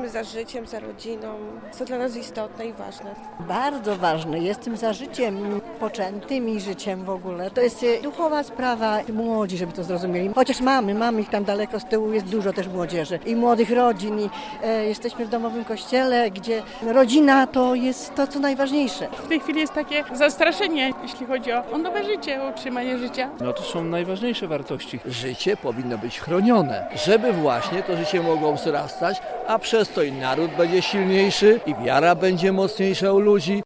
jesteśmy za życiem, za rodziną, co dla nas istotne i ważne. Bardzo ważne. Jestem za życiem poczętym i życiem w ogóle. To jest duchowa sprawa młodzi, żeby to zrozumieli. Chociaż mamy ich tam daleko z tyłu, jest dużo też młodzieży i młodych rodzin. I jesteśmy w domowym kościele, gdzie rodzina to jest to, co najważniejsze. W tej chwili jest takie zastraszenie, jeśli chodzi o nowe życie, o utrzymanie życia. No to są najważniejsze wartości. Życie powinno być chronione, żeby właśnie to życie mogło wzrastać, a przez to i naród będzie silniejszy i wiara będzie mocniejsza u ludzi.